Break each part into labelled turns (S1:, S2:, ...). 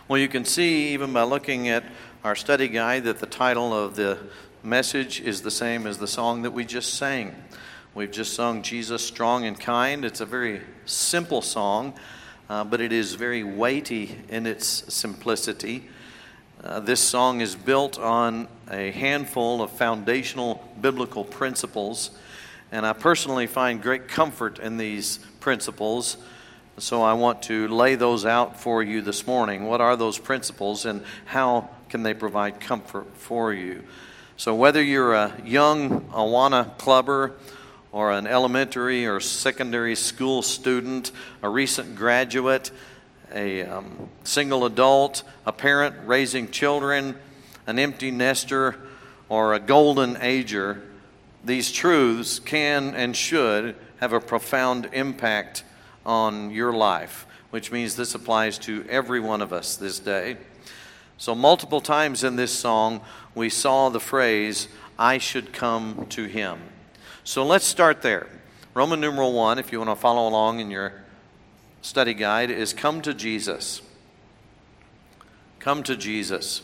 S1: Well, you can see even by looking at our study guide that the title of the message is the same as the song that we just sang. We've just sung Jesus Strong and Kind. It's a very simple song, but it is very weighty in its simplicity. This song is built on a handful of foundational biblical principles, and I personally find great comfort in these principles. So I want to lay those out for you this morning. What are those principles and how can they provide comfort for you? So whether you're a young Awana clubber or an elementary or secondary school student, a recent graduate, a single adult, a parent raising children, an empty nester, or a golden ager, these truths can and should have a profound impact on your life, which means this applies to every one of us this day. So multiple times in this song, we saw the phrase, I should come to him. So let's start there. Roman numeral 1, if you want to follow along in your study guide, is come to Jesus. Come to Jesus.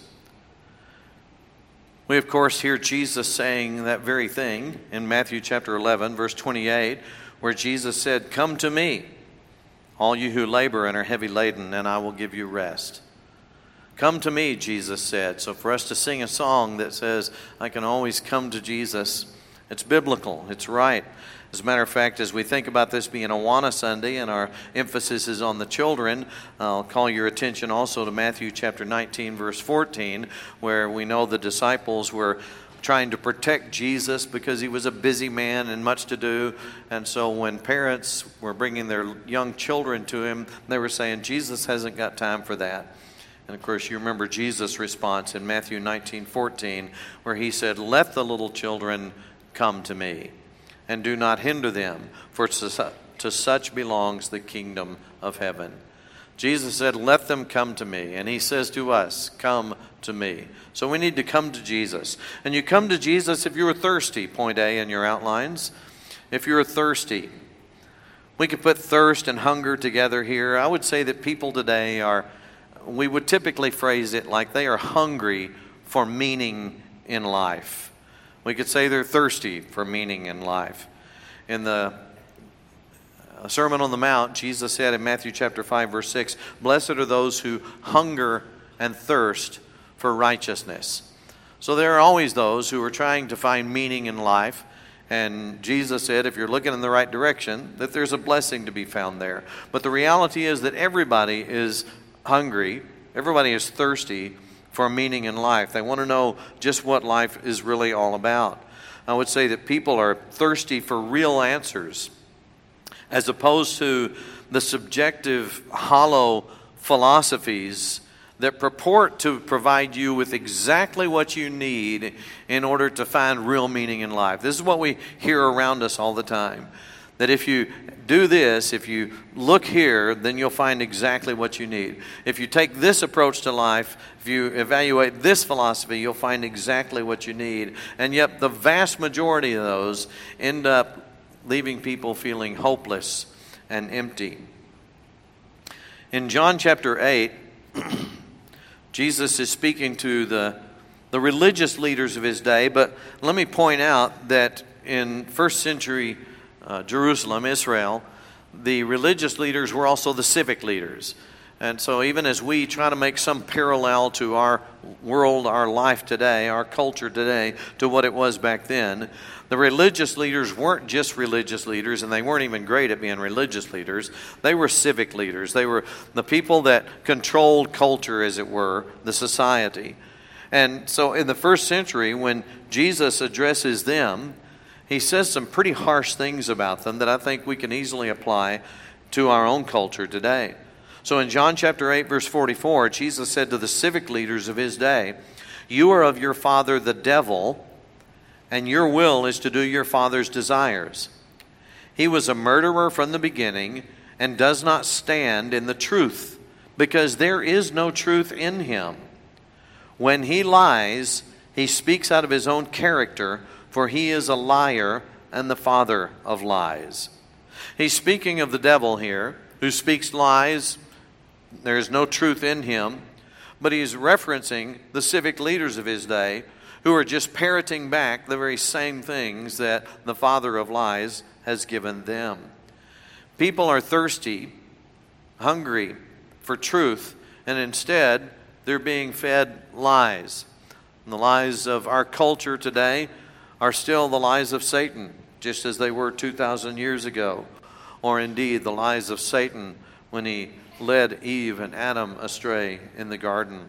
S1: We, of course, hear Jesus saying that very thing in Matthew chapter 11, verse 28, where Jesus said, come to me, all you who labor and are heavy laden, and I will give you rest. Come to me, Jesus said. So for us to sing a song that says, I can always come to Jesus, it's biblical, it's right. As a matter of fact, as we think about this being Awana Sunday and our emphasis is on the children, I'll call your attention also to Matthew chapter 19, verse 14, where we know the disciples were trying to protect Jesus because he was a busy man and much to do. And so when parents were bringing their young children to him, they were saying, Jesus hasn't got time for that. And of course, you remember Jesus' response in Matthew 19:14, where he said, let the little children come to me, and do not hinder them, for to such belongs the kingdom of heaven. Jesus said, let them come to me. And he says to us, come to me. So we need to come to Jesus. And you come to Jesus if you're thirsty, point A in your outlines. If you're thirsty. We could put thirst and hunger together here. I would say that people today we would typically phrase it like they are hungry for meaning in life. We could say they're thirsty for meaning in life. In the Sermon on the Mount, Jesus said in Matthew chapter 5, verse 6, blessed are those who hunger and thirst for righteousness. So there are always those who are trying to find meaning in life. And Jesus said, if you're looking in the right direction, that there's a blessing to be found there. But the reality is that everybody is hungry, everybody is thirsty for meaning in life. They want to know just what life is really all about. I would say that people are thirsty for real answers, as opposed to the subjective, hollow philosophies that purport to provide you with exactly what you need in order to find real meaning in life. This is what we hear around us all the time. That if you do this, if you look here, then you'll find exactly what you need. If you take this approach to life, if you evaluate this philosophy, you'll find exactly what you need. And yet the vast majority of those end up leaving people feeling hopeless and empty. In John chapter 8, Jesus is speaking to the religious leaders of his day, but let me point out that in first century Jerusalem, Israel, the religious leaders were also the civic leaders. And so even as we try to make some parallel to our world, our life today, our culture today, to what it was back then, the religious leaders weren't just religious leaders, and they weren't even great at being religious leaders. They were civic leaders. They were the people that controlled culture, as it were, the society. And so in the first century, when Jesus addresses them, he says some pretty harsh things about them that I think we can easily apply to our own culture today. So in John chapter 8, verse 44, Jesus said to the civic leaders of his day, you are of your father the devil, and your will is to do your father's desires. He was a murderer from the beginning and does not stand in the truth, because there is no truth in him. When he lies, he speaks out of his own character, for he is a liar and the father of lies. He's speaking of the devil here, who speaks lies. There is no truth in him. but he's referencing the civic leaders of his day who are just parroting back the very same things that the father of lies has given them. People are thirsty, hungry for truth, and instead they're being fed lies. And the lies of our culture today are still the lies of Satan, just as they were 2,000 years ago, or indeed the lies of Satan when he led Eve and Adam astray in the garden.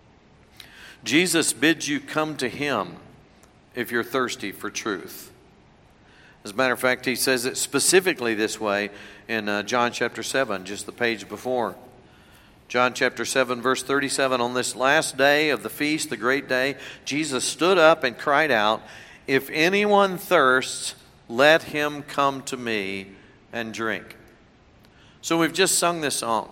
S1: Jesus bids you come to him if you're thirsty for truth. As a matter of fact, he says it specifically this way in John chapter 7, just the page before. John chapter 7, verse 37, on this last day of the feast, the great day, Jesus stood up and cried out, "If anyone thirsts, let him come to me and drink." So we've just sung this song,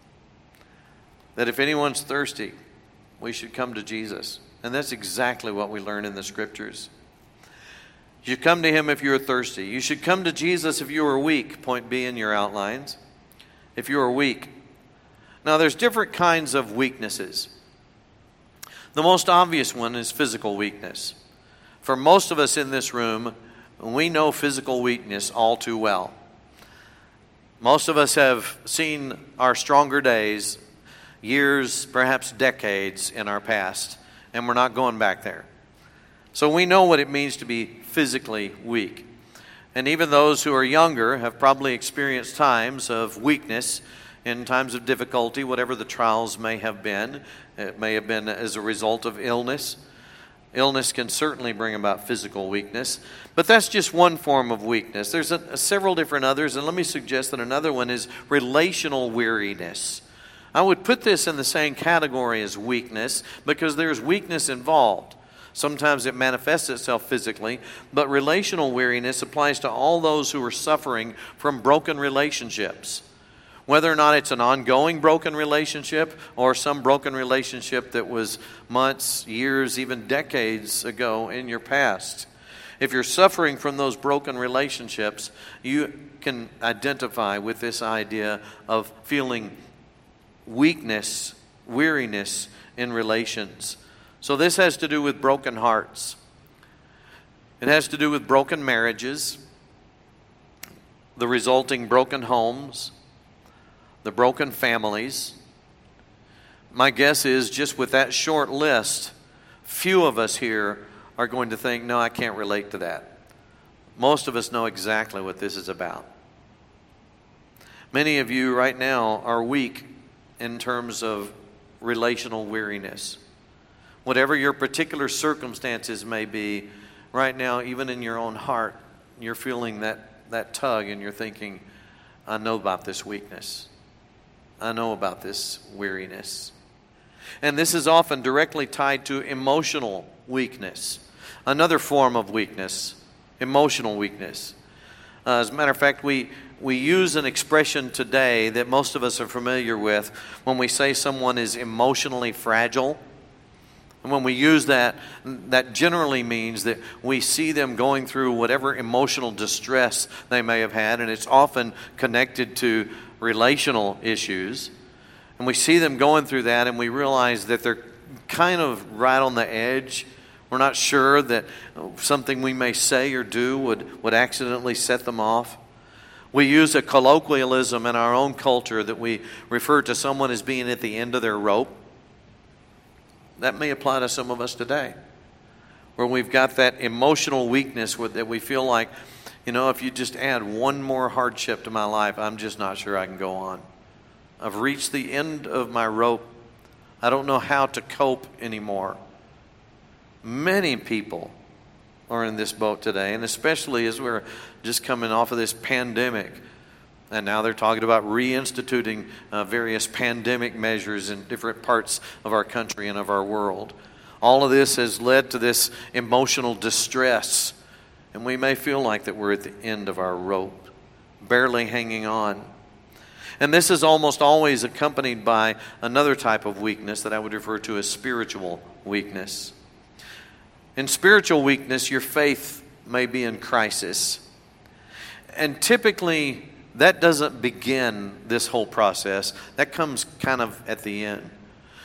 S1: that if anyone's thirsty, we should come to Jesus. And that's exactly what we learn in the Scriptures. You come to him if you're thirsty. You should come to Jesus if you are weak, point B in your outlines. If you are weak. Now, there's different kinds of weaknesses. The most obvious one is physical weakness. For most of us in this room, we know physical weakness all too well. Most of us have seen our stronger days, years, perhaps decades in our past, and we're not going back there. So we know what it means to be physically weak. And even those who are younger have probably experienced times of weakness, in times of difficulty, whatever the trials may have been. It may have been as a result of illness. Illness can certainly bring about physical weakness, but that's just one form of weakness. There's several different others, and let me suggest that another one is relational weariness. I would put this in the same category as weakness because there's weakness involved. Sometimes it manifests itself physically, but relational weariness applies to all those who are suffering from broken relationships. Whether or not it's an ongoing broken relationship or some broken relationship that was months, years, even decades ago in your past. If you're suffering from those broken relationships, you can identify with this idea of feeling weakness, weariness in relations. So this has to do with broken hearts. It has to do with broken marriages, the resulting broken homes, the broken families. My guess is just with that short list, few of us here are going to think, no, I can't relate to that. Most of us know exactly what this is about. Many of you right now are weak in terms of relational weariness. Whatever your particular circumstances may be, right now, even in your own heart, you're feeling that tug and you're thinking, I know about this weakness. I know about this weariness. And this is often directly tied to emotional weakness. Another form of weakness, emotional weakness. As a matter of fact, we use an expression today that most of us are familiar with when we say someone is emotionally fragile. And when we use that, that generally means that we see them going through whatever emotional distress they may have had, and it's often connected to relational issues. And we see them going through that, and we realize that they're kind of right on the edge. We're not sure that something we may say or do would accidentally set them off. We use a colloquialism in our own culture that we refer to someone as being at the end of their rope. That may apply to some of us today, where we've got that emotional weakness that we feel like, if you just add one more hardship to my life, I'm just not sure I can go on. I've reached the end of my rope. I don't know how to cope anymore. Many people are in this boat today, and especially as we're just coming off of this pandemic. And now they're talking about reinstituting various pandemic measures in different parts of our country and of our world. All of this has led to this emotional distress. And we may feel like that we're at the end of our rope, barely hanging on. And this is almost always accompanied by another type of weakness that I would refer to as spiritual weakness. In spiritual weakness, your faith may be in crisis. And typically, that doesn't begin this whole process. That comes kind of at the end.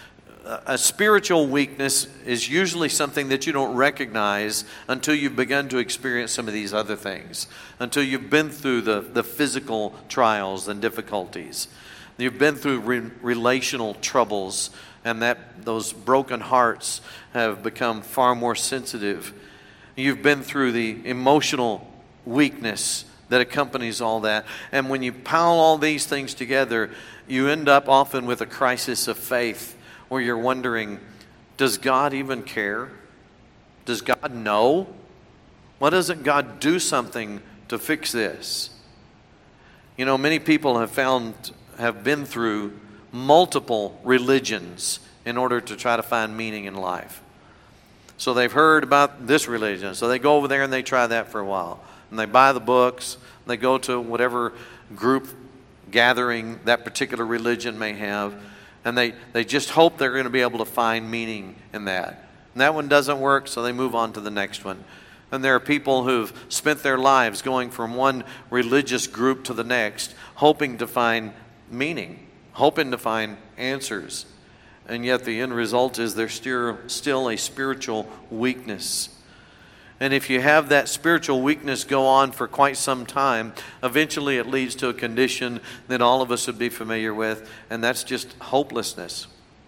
S1: a spiritual weakness is usually something that you don't recognize until you've begun to experience some of these other things, until you've been through the physical trials and difficulties. You've been through relational troubles, and those broken hearts have become far more sensitive. You've been through the emotional weakness that accompanies all that. And when you pile all these things together, you end up often with a crisis of faith where you're wondering, does God even care? Does God know? Why doesn't God do something to fix this? You know, many people have been through multiple religions in order to try to find meaning in life. So they've heard about this religion, so they go over there and they try that for a while. And they buy the books, they go to whatever group gathering that particular religion may have, and they just hope they're going to be able to find meaning in that. And that one doesn't work, so they move on to the next one. And there are people who've spent their lives going from one religious group to the next, hoping to find meaning, hoping to find answers. And yet the end result is there's still a spiritual weakness. And if you have that spiritual weakness go on for quite some time, eventually it leads to a condition that all of us would be familiar with, and that's just hopelessness.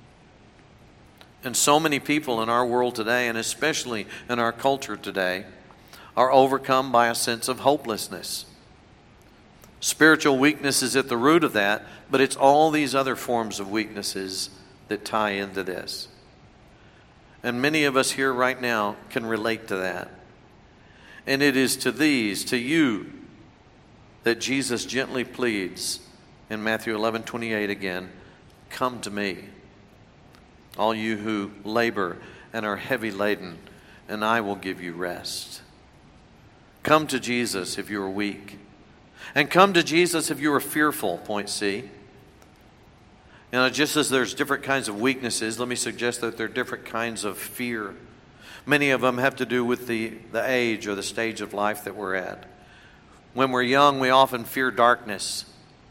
S1: And so many people in our world today, and especially in our culture today, are overcome by a sense of hopelessness. Spiritual weakness is at the root of that, but it's all these other forms of weaknesses that tie into this. And many of us here right now can relate to that. And it is to you, that Jesus gently pleads in Matthew 11:28 again, come to me, all you who labor and are heavy laden, and I will give you rest. Come to Jesus if you are weak. And come to Jesus if you are fearful, point C. You know, just as there's different kinds of weaknesses, let me suggest that there are different kinds of fear. Many of them have to do with the age or the stage of life that we're at. When we're young, we often fear darkness.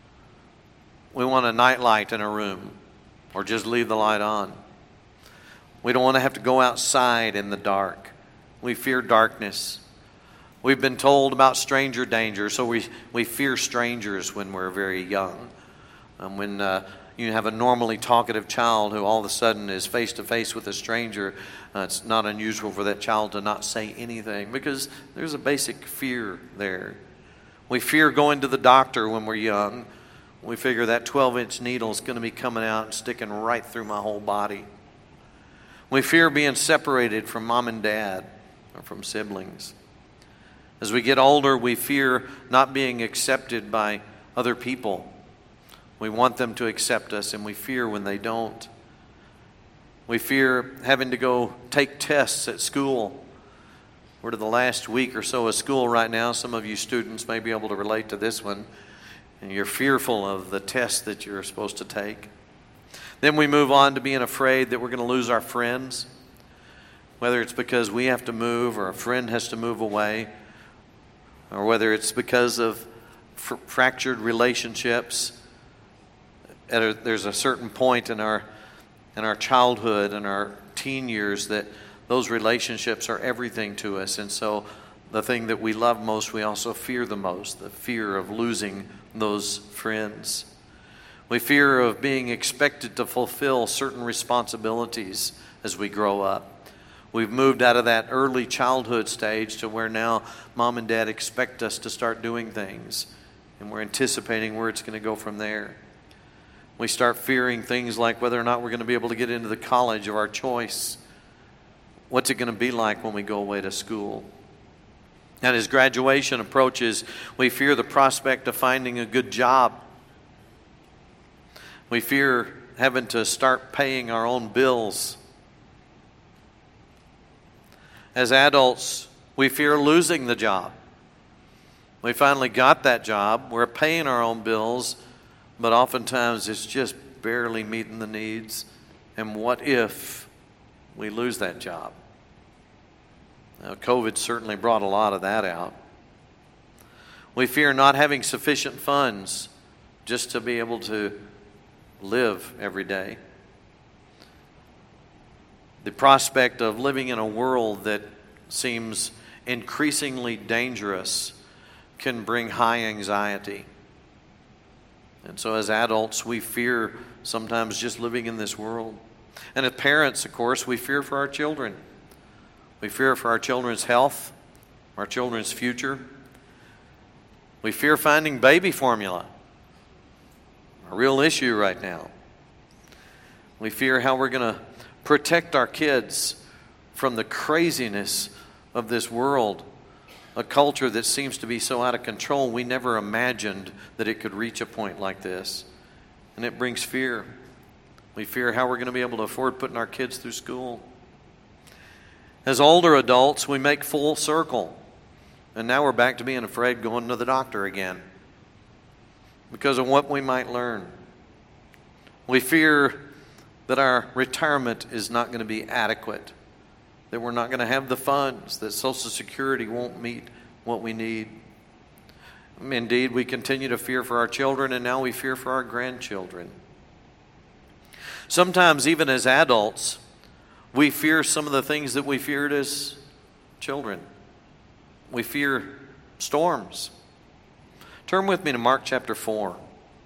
S1: We want a nightlight in a room, or just leave the light on. We don't want to have to go outside in the dark. We fear darkness. We've been told about stranger danger, so we fear strangers when we're very young. When you have a normally talkative child who all of a sudden is face to face with a stranger, it's not unusual for that child to not say anything because there's a basic fear there. We fear going to the doctor when we're young. We figure that 12-inch needle is going to be coming out and sticking right through my whole body. We fear being separated from mom and dad or from siblings. As we get older, we fear not being accepted by other people. We want them to accept us, and we fear when they don't. We fear having to go take tests at school. We're to the last week or so of school right now. Some of you students may be able to relate to this one. And you're fearful of the test that you're supposed to take. Then we move on to being afraid that we're going to lose our friends. Whether it's because we have to move or a friend has to move away. Or whether it's because of fractured relationships. There's a certain point in our childhood and our teen years that those relationships are everything to us. And so the thing that we love most, we also fear the most, the fear of losing those friends. We fear of being expected to fulfill certain responsibilities as we grow up. We've moved out of that early childhood stage to where now mom and dad expect us to start doing things, and we're anticipating where it's going to go from there. We start fearing things like whether or not we're going to be able to get into the college of our choice. What's it going to be like when we go away to school? And as graduation approaches, we fear the prospect of finding a good job. We fear having to start paying our own bills. As adults, we fear losing the job. We finally got that job. We're paying our own bills, but oftentimes it's just barely meeting the needs. And what if we lose that job? Now, COVID certainly brought a lot of that out. We fear not having sufficient funds just to be able to live every day. The prospect of living in a world that seems increasingly dangerous can bring high anxiety. And so as adults, we fear sometimes just living in this world. And as parents, of course, we fear for our children. We fear for our children's health, our children's future. We fear finding baby formula, a real issue right now. We fear how we're going to protect our kids from the craziness of this world, a culture that seems to be so out of control we never imagined that it could reach a point like this. And it brings fear. We fear how we're going to be able to afford putting our kids through school. As older adults, we make full circle. And now we're back to being afraid going to the doctor again because of what we might learn. We fear that our retirement is not going to be adequate, that we're not going to have the funds, that Social Security won't meet what we need. Indeed, we continue to fear for our children, and now we fear for our grandchildren. Sometimes, even as adults, we fear some of the things that we feared as children. We fear storms. Turn with me to Mark chapter 4.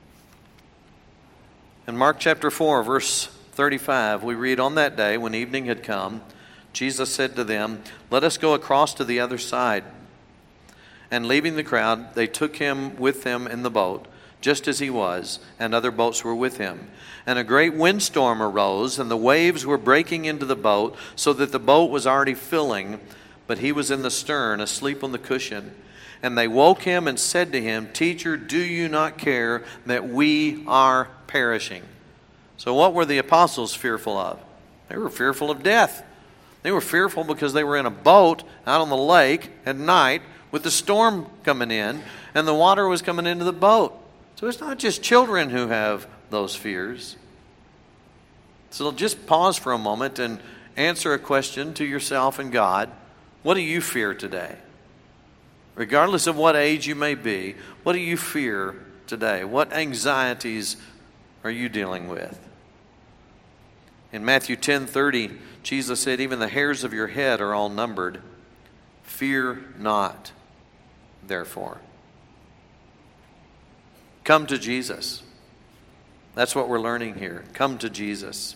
S1: In Mark chapter 4, verse 35, we read, "On that day, when evening had come, Jesus said to them, 'Let us go across to the other side.' And leaving the crowd, they took him with them in the boat, just as he was, and other boats were with him. And a great windstorm arose, and the waves were breaking into the boat, so that the boat was already filling, but he was in the stern, asleep on the cushion. And they woke him and said to him, 'Teacher, do you not care that we are perishing?'" So what were the apostles fearful of? They were fearful of death. They were fearful because they were in a boat out on the lake at night with the storm coming in, and the water was coming into the boat. So it's not just children who have those fears. So just pause for a moment and answer a question to yourself and God. What do you fear today? Regardless of what age you may be, what do you fear today? What anxieties are you dealing with? In Matthew 10:30, Jesus said, "Even the hairs of your head are all numbered. Fear not, therefore." Come to Jesus. That's what we're learning here. Come to Jesus.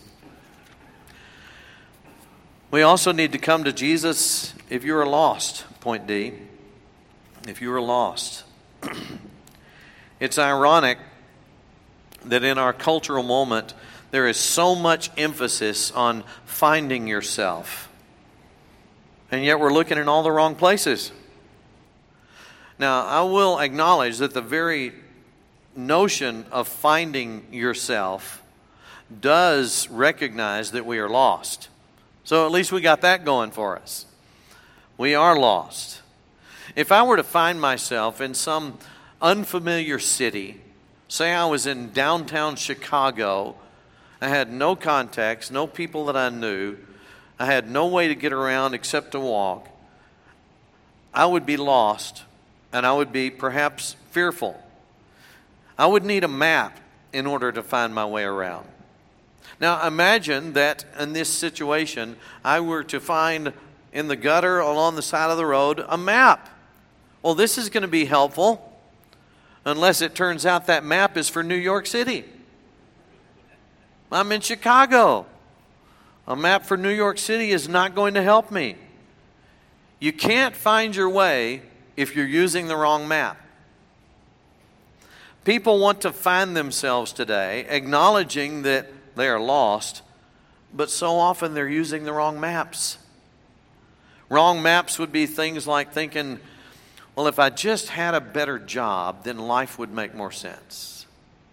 S1: We also need to come to Jesus if you are lost. Point D. If you are lost. It's ironic that in our cultural moment, there is so much emphasis on finding yourself. And yet we're looking in all the wrong places. Now, I will acknowledge that the very notion of finding yourself does recognize that we are lost. So at least we got that going for us. We are lost. If I were to find myself in some unfamiliar city, say I was in downtown Chicago, I had no contacts, no people that I knew, I had no way to get around except to walk, I would be lost, and I would be perhaps fearful. I would need a map in order to find my way around. Now imagine that in this situation, I were to find in the gutter along the side of the road a map. Well, this is going to be helpful unless it turns out that map is for New York City. I'm in Chicago. A map for New York City is not going to help me. You can't find your way if you're using the wrong map. People want to find themselves today, acknowledging that they are lost, but so often they're using the wrong maps. Wrong maps would be things like thinking, well, if I just had a better job, then life would make more sense.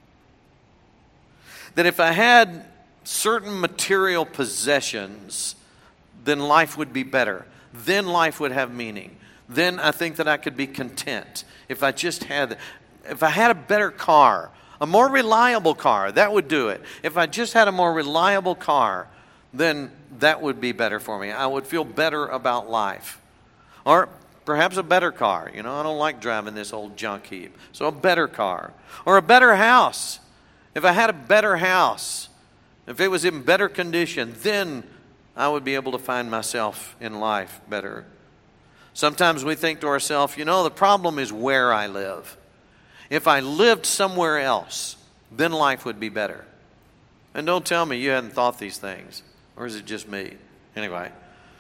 S1: That if I had certain material possessions, then life would be better. Then life would have meaning. Then I think that I could be content. If I had a better car, a more reliable car, that would do it. If I just had a more reliable car, then that would be better for me. I would feel better about life. Or perhaps a better car. I don't like driving this old junk heap. So a better car. Or a better house. If I had a better house, if it was in better condition, then I would be able to find myself in life better. Sometimes we think to ourselves, the problem is where I live. If I lived somewhere else, then life would be better. And don't tell me you hadn't thought these things. Or is it just me? Anyway.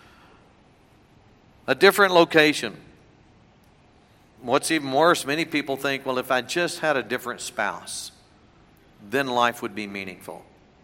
S1: A different location. What's even worse, many people think, well, if I just had a different spouse, then life would be meaningful.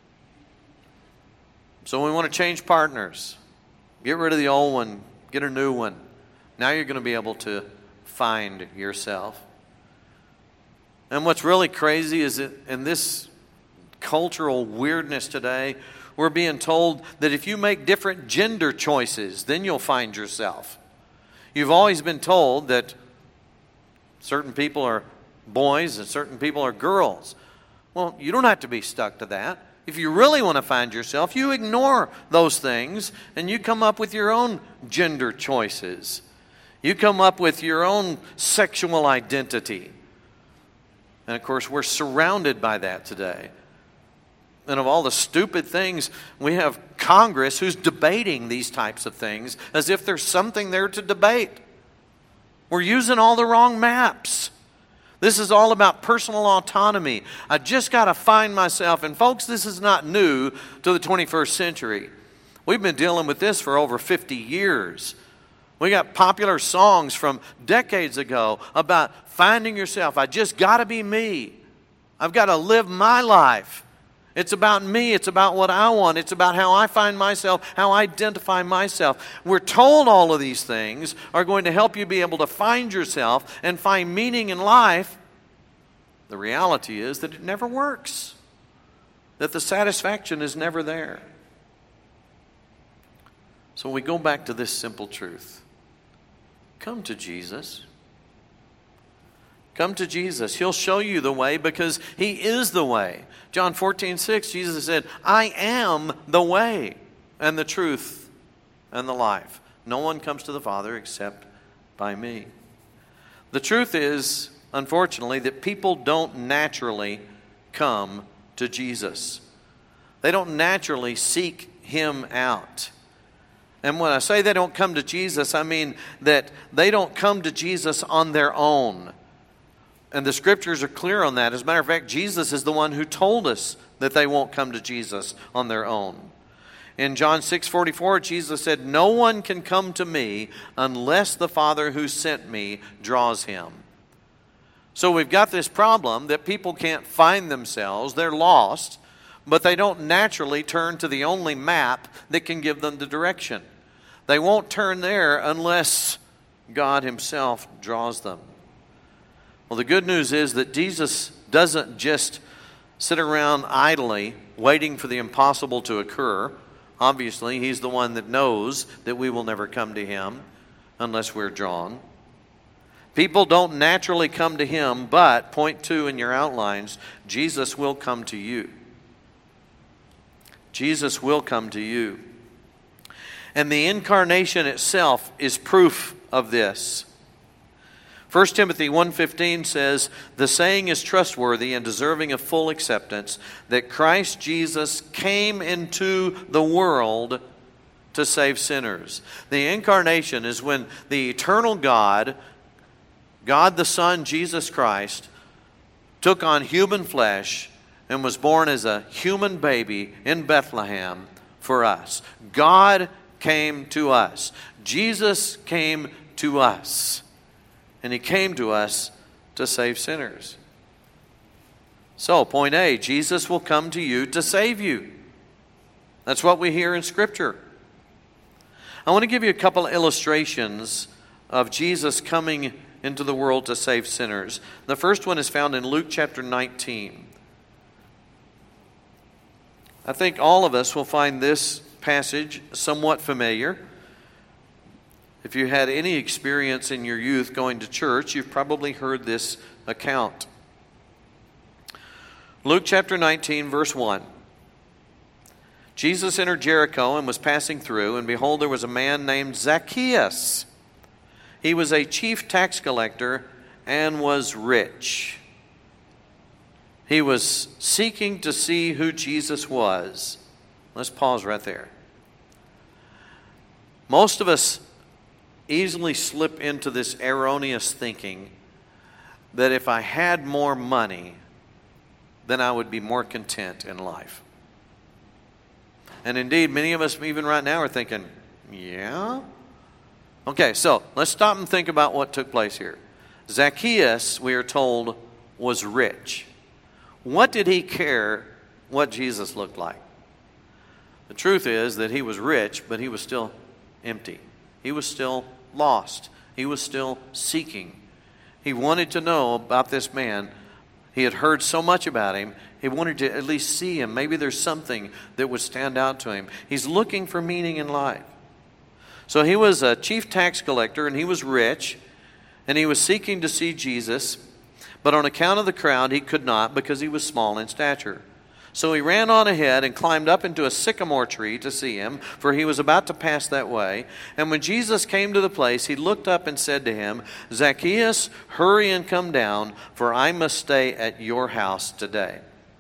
S1: So we want to change partners. Get rid of the old one. Get a new one. Now you're going to be able to find yourself. And what's really crazy is that in this cultural weirdness today, we're being told that if you make different gender choices, then you'll find yourself. You've always been told that certain people are boys and certain people are girls. Well, you don't have to be stuck to that. If you really want to find yourself, you ignore those things and you come up with your own gender choices. You come up with your own sexual identity. And of course, we're surrounded by that today. And of all the stupid things, we have Congress who's debating these types of things as if there's something there to debate. We're using all the wrong maps. This is all about personal autonomy. I just got to find myself. And folks, this is not new to the 21st century. We've been dealing with this for over 50 years. We got popular songs from decades ago about finding yourself. I just got to be me. I've got to live my life. It's about me. It's about what I want. It's about how I find myself, how I identify myself. We're told all of these things are going to help you be able to find yourself and find meaning in life. The reality is that it never works, that the satisfaction is never there. So we go back to this simple truth. Come to Jesus. Come to Jesus. He'll show you the way because He is the way. John 14:6, Jesus said, I am the way and the truth and the life. No one comes to the Father except by me. The truth is, unfortunately, that people don't naturally come to Jesus. They don't naturally seek Him out. And when I say they don't come to Jesus, I mean that they don't come to Jesus on their own. And the scriptures are clear on that. As a matter of fact, Jesus is the one who told us that they won't come to Jesus on their own. In John 6:44, Jesus said, no one can come to me unless the Father who sent me draws him. So we've got this problem that people can't find themselves. They're lost, but they don't naturally turn to the only map that can give them the direction. They won't turn there unless God Himself draws them. Well, the good news is that Jesus doesn't just sit around idly waiting for the impossible to occur. Obviously, He's the one that knows that we will never come to Him unless we're drawn. People don't naturally come to Him, but, point 2 in your outlines, Jesus will come to you. Jesus will come to you. And the incarnation itself is proof of this. 1 Timothy 1:15 says, the saying is trustworthy and deserving of full acceptance, that Christ Jesus came into the world to save sinners. The incarnation is when the eternal God, God the Son, Jesus Christ, took on human flesh and was born as a human baby in Bethlehem for us. God came to us. Jesus came to us. And He came to us to save sinners. So, point A, Jesus will come to you to save you. That's what we hear in Scripture. I want to give you a couple of illustrations of Jesus coming into the world to save sinners. The first one is found in Luke chapter 19. I think all of us will find this passage somewhat familiar. If you had any experience in your youth going to church, you've probably heard this account. Luke chapter 19, verse 1. Jesus entered Jericho and was passing through, and behold, there was a man named Zacchaeus. He was a chief tax collector and was rich. He was seeking to see who Jesus was. Let's pause right there. Most of us easily slip into this erroneous thinking that if I had more money, then I would be more content in life. And indeed, many of us even right now are thinking, yeah? Okay, so let's stop and think about what took place here. Zacchaeus, we are told, was rich. What did he care what Jesus looked like? The truth is that he was rich, but he was still empty. He was still lost. He was still seeking. He wanted to know about this man. He had heard so much about him. He wanted to at least see him. Maybe there's something that would stand out to him. He's looking for meaning in life. So he was a chief tax collector, and he was rich, and he was seeking to see Jesus. But on account of the crowd, he could not, because he was small in stature. So he ran on ahead and climbed up into a sycamore tree to see him, for he was about to pass that way. And when Jesus came to the place, he looked up and said to him, Zacchaeus, hurry and come down, for I must stay at your house today.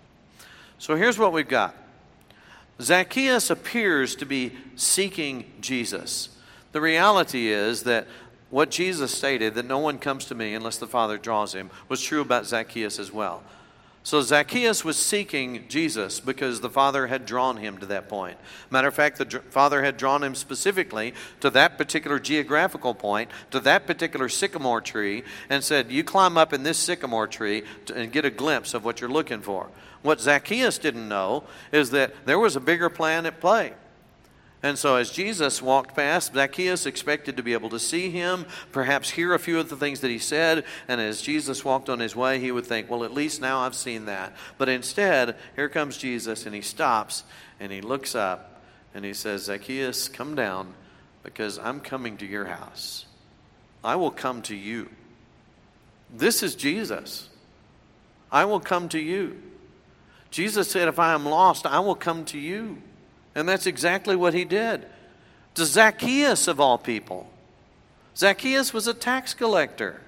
S1: So here's what we've got. Zacchaeus appears to be seeking Jesus. The reality is that what Jesus stated, that no one comes to me unless the Father draws him, was true about Zacchaeus as well. So Zacchaeus was seeking Jesus because the Father had drawn him to that point. Matter of fact, the Father had drawn him specifically to that particular geographical point, to that particular sycamore tree, and said, you climb up in this sycamore tree and get a glimpse of what you're looking for. What Zacchaeus didn't know is that there was a bigger plan at play. And so as Jesus walked past, Zacchaeus expected to be able to see him, perhaps hear a few of the things that he said, and as Jesus walked on his way, he would think, well, at least now I've seen that. But instead, here comes Jesus, and he stops, and he looks up, and he says, Zacchaeus, come down, because I'm coming to your house. I will come to you. This is Jesus. I will come to you. Jesus said, if I am lost, I will come to you. And that's exactly what he did. To Zacchaeus, of all people. Zacchaeus was a tax collector.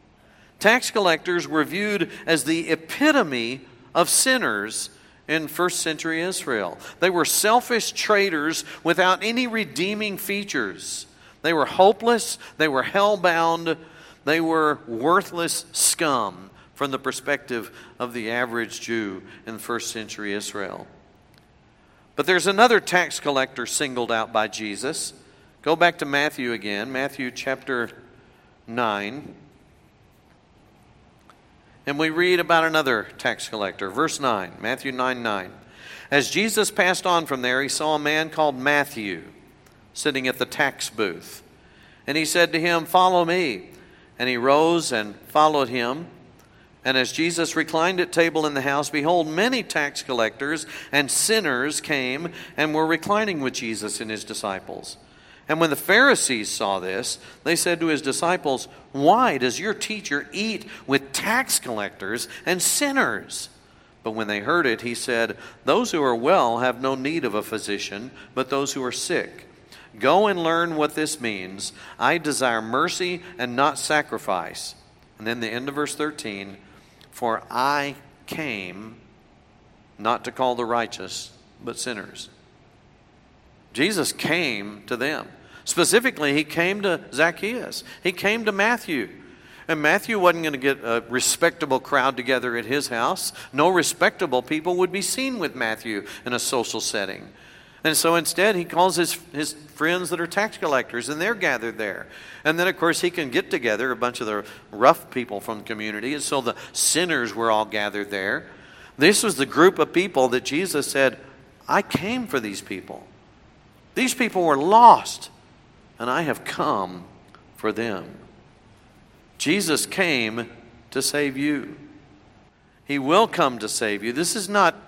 S1: Tax collectors were viewed as the epitome of sinners in first century Israel. They were selfish traders without any redeeming features. They were hopeless. They were hell-bound. They were worthless scum from the perspective of the average Jew in first century Israel. But there's another tax collector singled out by Jesus. Go back to Matthew again, Matthew chapter 9. And we read about another tax collector. Verse 9, Matthew 9:9. As Jesus passed on from there, he saw a man called Matthew sitting at the tax booth. And he said to him, follow me. And he rose and followed him. And as Jesus reclined at table in the house, behold, many tax collectors and sinners came and were reclining with Jesus and his disciples. And when the Pharisees saw this, they said to his disciples, why does your teacher eat with tax collectors and sinners? But when they heard it, he said, those who are well have no need of a physician, but those who are sick. Go and learn what this means. I desire mercy and not sacrifice. And then the end of verse 13, for I came not to call the righteous, but sinners. Jesus came to them. Specifically, he came to Zacchaeus. He came to Matthew. And Matthew wasn't going to get a respectable crowd together at his house. No respectable people would be seen with Matthew in a social setting. And so instead, he calls his friends that are tax collectors, and they're gathered there. And then, of course, he can get together a bunch of the rough people from the community, and so the sinners were all gathered there. This was the group of people that Jesus said, I came for these people. These people were lost, and I have come for them. Jesus came to save you. He will come to save you. This is not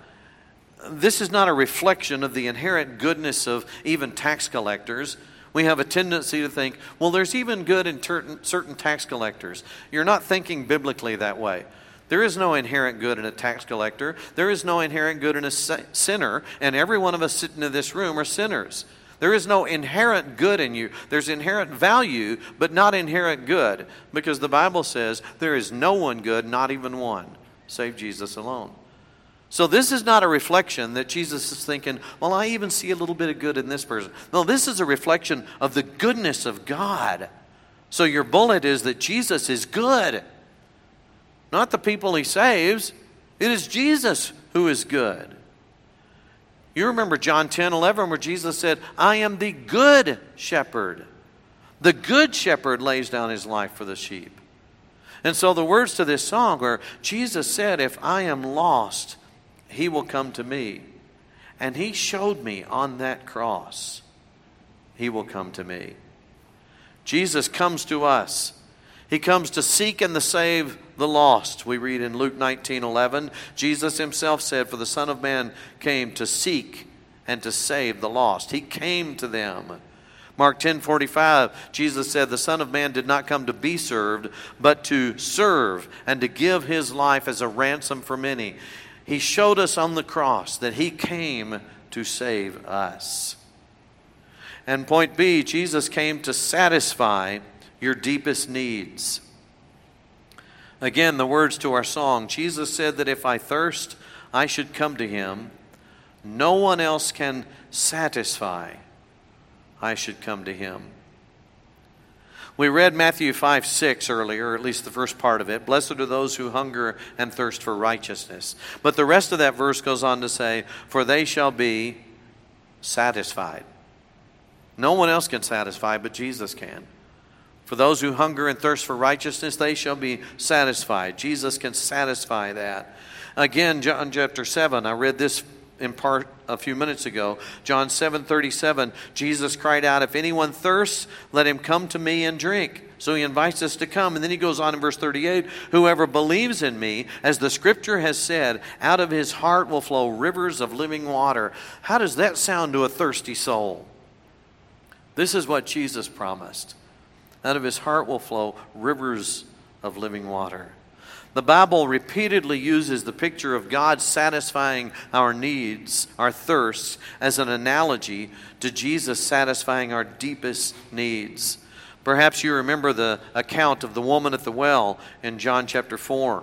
S1: a reflection of the inherent goodness of even tax collectors. We have a tendency to think, well, there's even good in certain tax collectors. You're not thinking biblically that way. There is no inherent good in a tax collector. There is no inherent good in a sinner. And every one of us sitting in this room are sinners. There is no inherent good in you. There's inherent value, but not inherent good. Because the Bible says there is no one good, not even one, save Jesus alone. So this is not a reflection that Jesus is thinking, well, I even see a little bit of good in this person. No, this is a reflection of the goodness of God. So your bullet is that Jesus is good. Not the people he saves. It is Jesus who is good. You remember John 10:11 where Jesus said, I am the good shepherd. The good shepherd lays down his life for the sheep. And so the words to this song where Jesus said, if I am lost, he will come to me. And he showed me on that cross, he will come to me. Jesus comes to us. He comes to seek and to save the lost. We read in Luke 19:11, Jesus himself said, for the Son of Man came to seek and to save the lost. He came to them. Mark 10:45, Jesus said, the Son of Man did not come to be served, but to serve and to give his life as a ransom for many. He showed us on the cross that he came to save us. And point B, Jesus came to satisfy your deepest needs. Again, the words to our song, Jesus said that if I thirst, I should come to him. No one else can satisfy. I should come to him. We read Matthew 5:6 earlier, or at least the first part of it. Blessed are those who hunger and thirst for righteousness. But the rest of that verse goes on to say, for they shall be satisfied. No one else can satisfy, but Jesus can. For those who hunger and thirst for righteousness, they shall be satisfied. Jesus can satisfy that. Again, John chapter 7, I read this in part a few minutes ago. John 7:37, Jesus cried out, if anyone thirsts, let him come to me and drink. So he invites us to come. And then he goes on in verse 38, whoever believes in me, as the scripture has said, out of his heart will flow rivers of living water. How does that sound to a thirsty soul? This is what Jesus promised. Out of his heart will flow rivers of living water. The Bible repeatedly uses the picture of God satisfying our needs, our thirsts, as an analogy to Jesus satisfying our deepest needs. Perhaps you remember the account of the woman at the well in John chapter 4.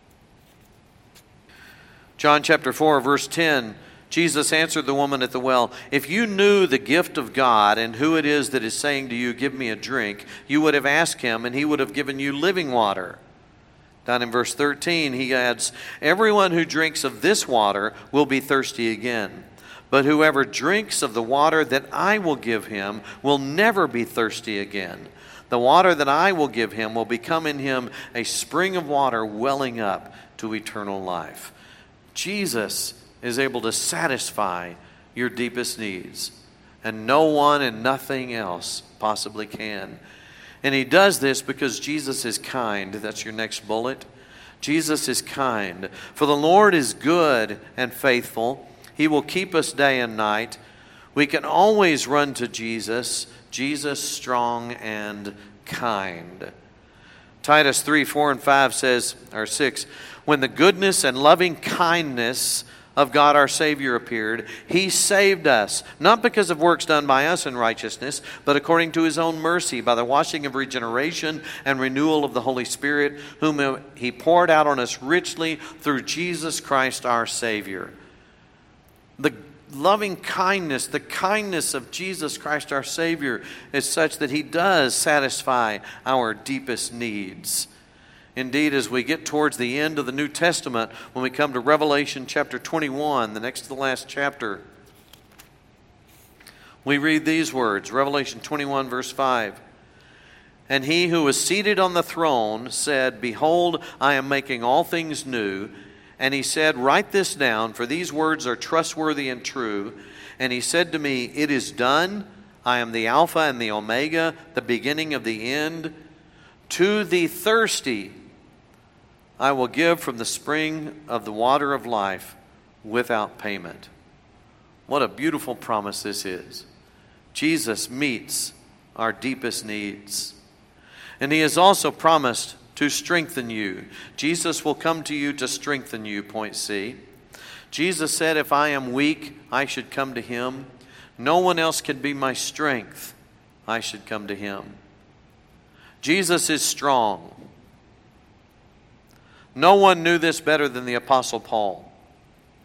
S1: John chapter 4, verse 10, Jesus answered the woman at the well, if you knew the gift of God and who it is that is saying to you, give me a drink, you would have asked him and he would have given you living water. Down in verse 13, he adds, everyone who drinks of this water will be thirsty again. But whoever drinks of the water that I will give him will never be thirsty again. The water that I will give him will become in him a spring of water welling up to eternal life. Jesus is able to satisfy your deepest needs, and no one and nothing else possibly can. And he does this because Jesus is kind. That's your next bullet. Jesus is kind. For the Lord is good and faithful. He will keep us day and night. We can always run to Jesus. Jesus strong and kind. Titus 3:4-5 says, or 6, when the goodness and loving kindness of God our Savior appeared, he saved us, not because of works done by us in righteousness, but according to his own mercy, by the washing of regeneration and renewal of the Holy Spirit, whom he poured out on us richly through Jesus Christ our Savior. The loving kindness, the kindness of Jesus Christ our Savior is such that he does satisfy our deepest needs. Indeed, as we get towards the end of the New Testament, when we come to Revelation chapter 21, the next to the last chapter, we read these words, Revelation 21, verse 5. And he who was seated on the throne said, behold, I am making all things new. And he said, write this down, for these words are trustworthy and true. And he said to me, it is done. I am the Alpha and the Omega, the beginning of the end. To the thirsty I will give from the spring of the water of life without payment. What a beautiful promise this is. Jesus meets our deepest needs. And he has also promised to strengthen you. Jesus will come to you to strengthen you, point C. Jesus said, if I am weak, I should come to him. No one else can be my strength. I should come to him. Jesus is strong. No one knew this better than the Apostle Paul.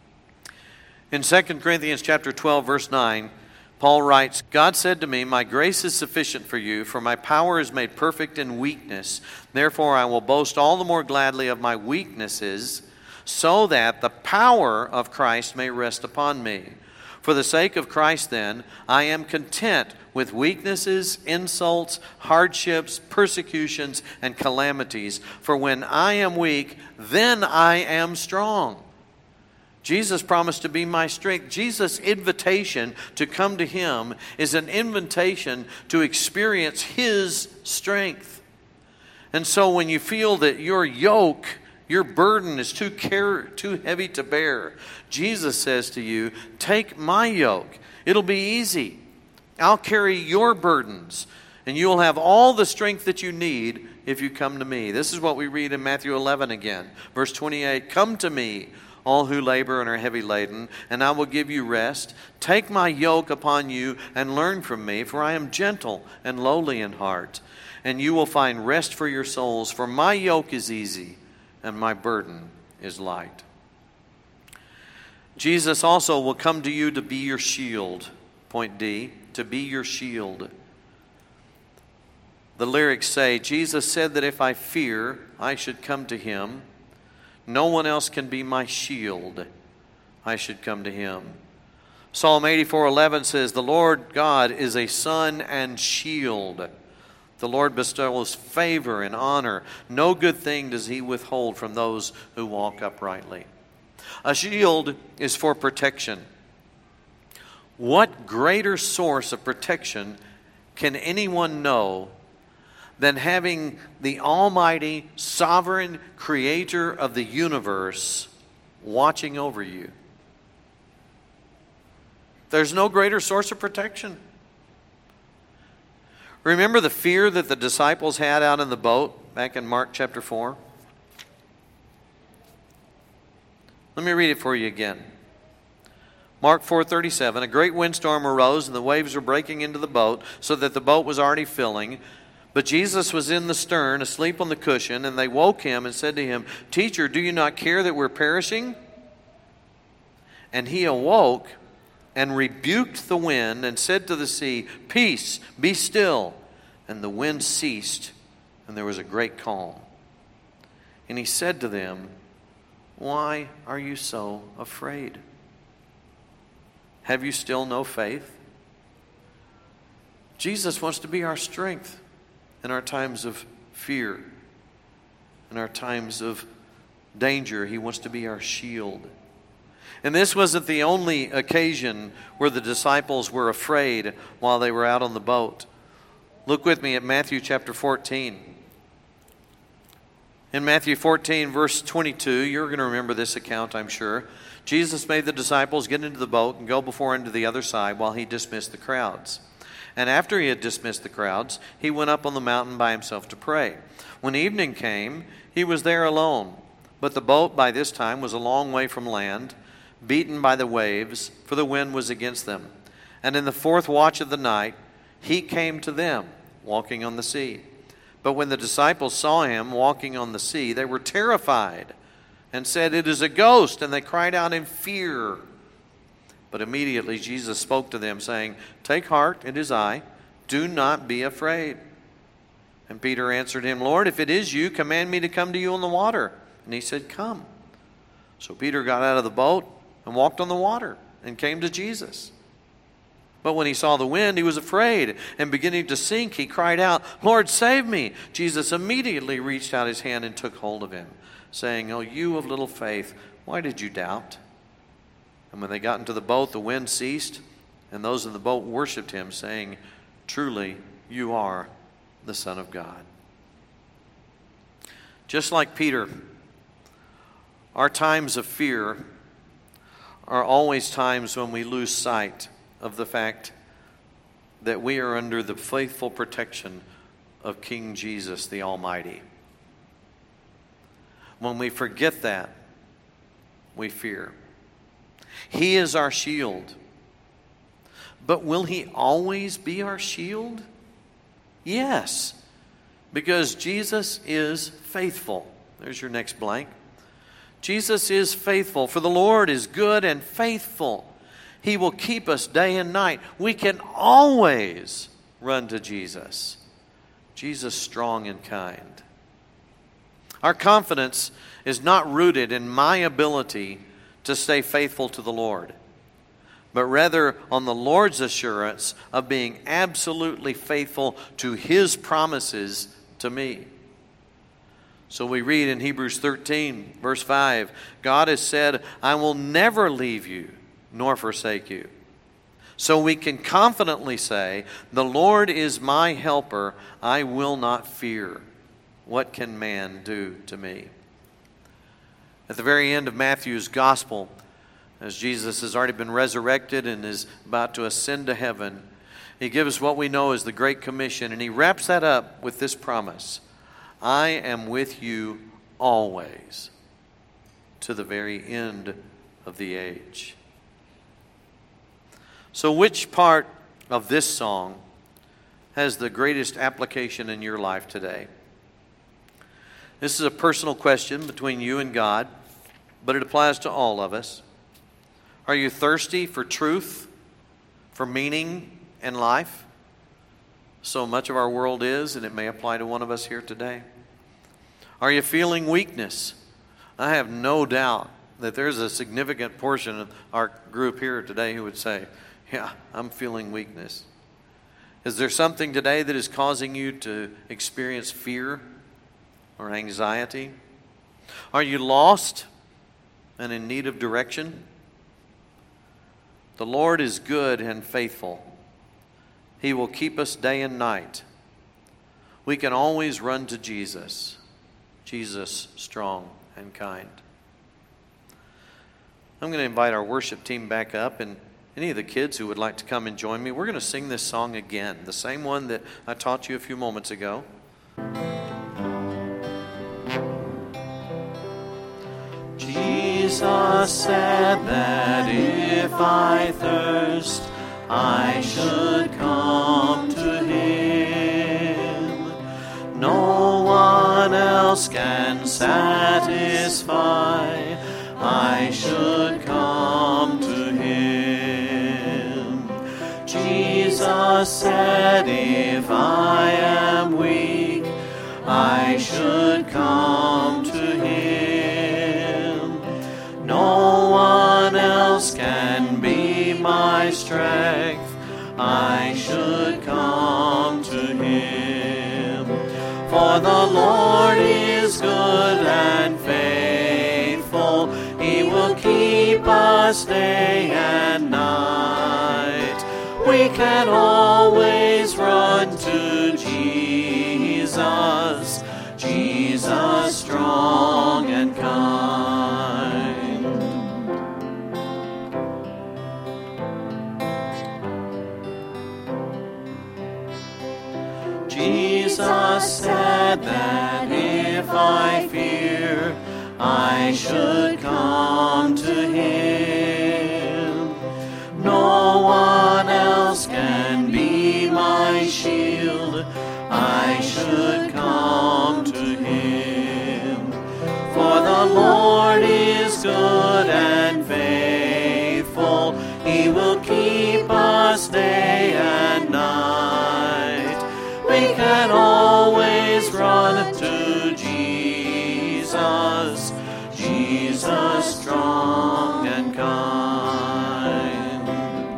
S1: In 2 Corinthians chapter 12, verse 9, Paul writes, God said to me, my grace is sufficient for you, for my power is made perfect in weakness. Therefore I will boast all the more gladly of my weaknesses, so that the power of Christ may rest upon me. For the sake of Christ, then, I am content with weaknesses, insults, hardships, persecutions, and calamities. For when I am weak, then I am strong. Jesus promised to be my strength. Jesus' invitation to come to Him is an invitation to experience His strength. And so when you feel that your yoke, your burden is too heavy to bear, Jesus says to you, take my yoke. It'll be easy. I'll carry your burdens, and you'll have all the strength that you need if you come to me. This is what we read in Matthew 11 again, verse 28. Come to me, all who labor and are heavy laden, and I will give you rest. Take my yoke upon you and learn from me, for I am gentle and lowly in heart, and you will find rest for your souls. For my yoke is easy and my burden is light. Jesus also will come to you to be your shield. Point D, to be your shield. The lyrics say, Jesus said that if I fear, I should come to Him. No one else can be my shield. I should come to Him. Psalm 84:11 says, the Lord God is a sun and shield. The Lord bestows favor and honor. No good thing does He withhold from those who walk uprightly. A shield is for protection. What greater source of protection can anyone know than having the almighty, sovereign creator of the universe watching over you? There's no greater source of protection. Remember the fear that the disciples had out in the boat back in Mark chapter 4? Let me read it for you again. Mark 4:37, a great windstorm arose and the waves were breaking into the boat so that the boat was already filling. But Jesus was in the stern, asleep on the cushion, and they woke him and said to him, Teacher, do you not care that we're perishing? And he awoke and rebuked the wind and said to the sea, Peace, be still. And the wind ceased, and there was a great calm. And he said to them, Why are you so afraid? Have you still no faith? Jesus wants to be our strength in our times of fear, in our times of danger. He wants to be our shield. And this wasn't the only occasion where the disciples were afraid while they were out on the boat. Look with me at Matthew chapter 14. In Matthew 14, verse 22, you're going to remember this account, I'm sure. Jesus made the disciples get into the boat and go before him to the other side while he dismissed the crowds. And after he had dismissed the crowds, he went up on the mountain by himself to pray. When evening came, he was there alone. But the boat by this time was a long way from land, beaten by the waves, for the wind was against them. And in the fourth watch of the night, he came to them, walking on the sea. But when the disciples saw him walking on the sea, they were terrified and said, It is a ghost, and they cried out in fear. But immediately Jesus spoke to them, saying, Take heart, it is I. Do not be afraid. And Peter answered him, Lord, if it is you, command me to come to you on the water. And he said, Come. So Peter got out of the boat and walked on the water and came to Jesus. But when he saw the wind, he was afraid, and beginning to sink, he cried out, Lord, save me. Jesus immediately reached out his hand and took hold of him, saying, Oh, you of little faith, why did you doubt? And when they got into the boat, the wind ceased, and those in the boat worshipped him, saying, Truly, you are the Son of God. Just like Peter, our times of fear are always times when we lose sight of the fact that we are under the faithful protection of King Jesus the Almighty. When we forget that, we fear. He is our shield. But will he always be our shield? Yes, because Jesus is faithful. There's your next blank. Jesus is faithful, for the Lord is good and faithful. He will keep us day and night. We can always run to Jesus. Jesus, strong and kind. Our confidence is not rooted in my ability to stay faithful to the Lord, but rather on the Lord's assurance of being absolutely faithful to His promises to me. So we read in Hebrews 13, verse 5, God has said, I will never leave you nor forsake you. So we can confidently say, the Lord is my helper, I will not fear. What can man do to me? At the very end of Matthew's gospel, as Jesus has already been resurrected and is about to ascend to heaven, He gives what we know as the Great Commission, and He wraps that up with this promise: I am with you always, to the very end of the age. So which part of this song has the greatest application in your life today? This is a personal question between you and God, but it applies to all of us. Are you thirsty for truth, for meaning in life? So much of our world is, and it may apply to one of us here today. Are you feeling weakness? I have no doubt that there's a significant portion of our group here today who would say, yeah, I'm feeling weakness. Is there something today that is causing you to experience fear or anxiety? Are you lost and in need of direction? The Lord is good and faithful. He will keep us day and night. We can always run to Jesus. Jesus, strong and kind. I'm going to invite our worship team back up, and any of the kids who would like to come and join me, we're going to sing this song again, the same one that I taught you a few moments ago. Jesus said that if I thirst, I should come to Him. No one else can satisfy. I should come to Him. Jesus said, if I am weak, I should come to Him. No one else can be my strength. I should come to Him. For the Lord is good and faithful. He will keep us day and night. We can always run to Jesus, Jesus strong and kind. Jesus said that if I fear, I should come to Him. No one else can be my shield. I should come to Him. For the Lord is good and faithful. He will keep us day and night. We can always run to Jesus, Jesus strong and kind.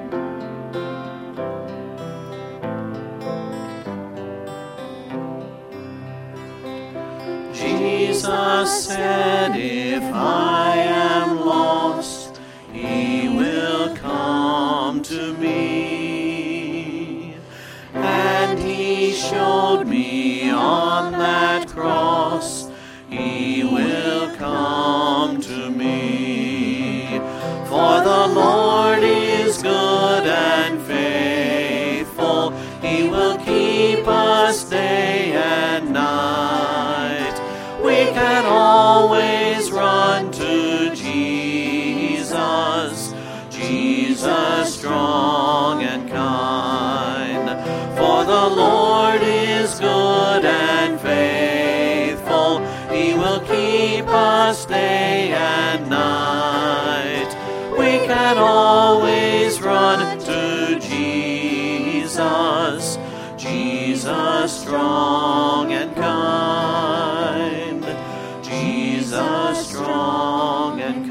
S1: Jesus said, if I am lost, He will come to me. And He showed me on that cross, He will come to me. For the Lord is good and faithful. He will keep us day and night. We can always run to Jesus, Jesus strong and kind. For the Lord is good and faithful. He will keep keep us day and night. We can always run to Jesus, Jesus strong and kind, Jesus strong and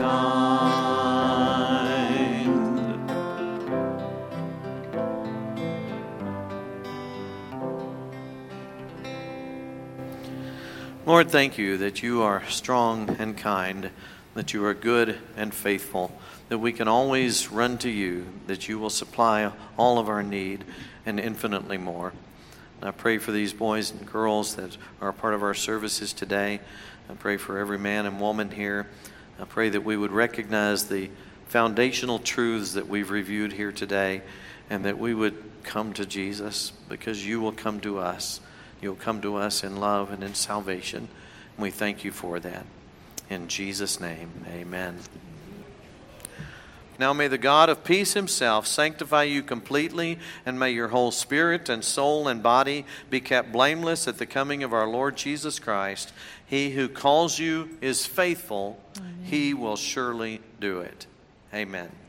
S1: kind. Lord, thank you that you are strong and kind, that you are good and faithful, that we can always run to you, that you will supply all of our need and infinitely more. And I pray for these boys and girls that are a part of our services today. I pray for every man and woman here. I pray that we would recognize the foundational truths that we've reviewed here today, and that we would come to Jesus, because you will come to us. You'll come to us in love and in salvation. And we thank you for that. In Jesus' name, amen. Now may the God of peace himself sanctify you completely, and may your whole spirit and soul and body be kept blameless at the coming of our Lord Jesus Christ. He who calls you is faithful. Amen. He will surely do it. Amen.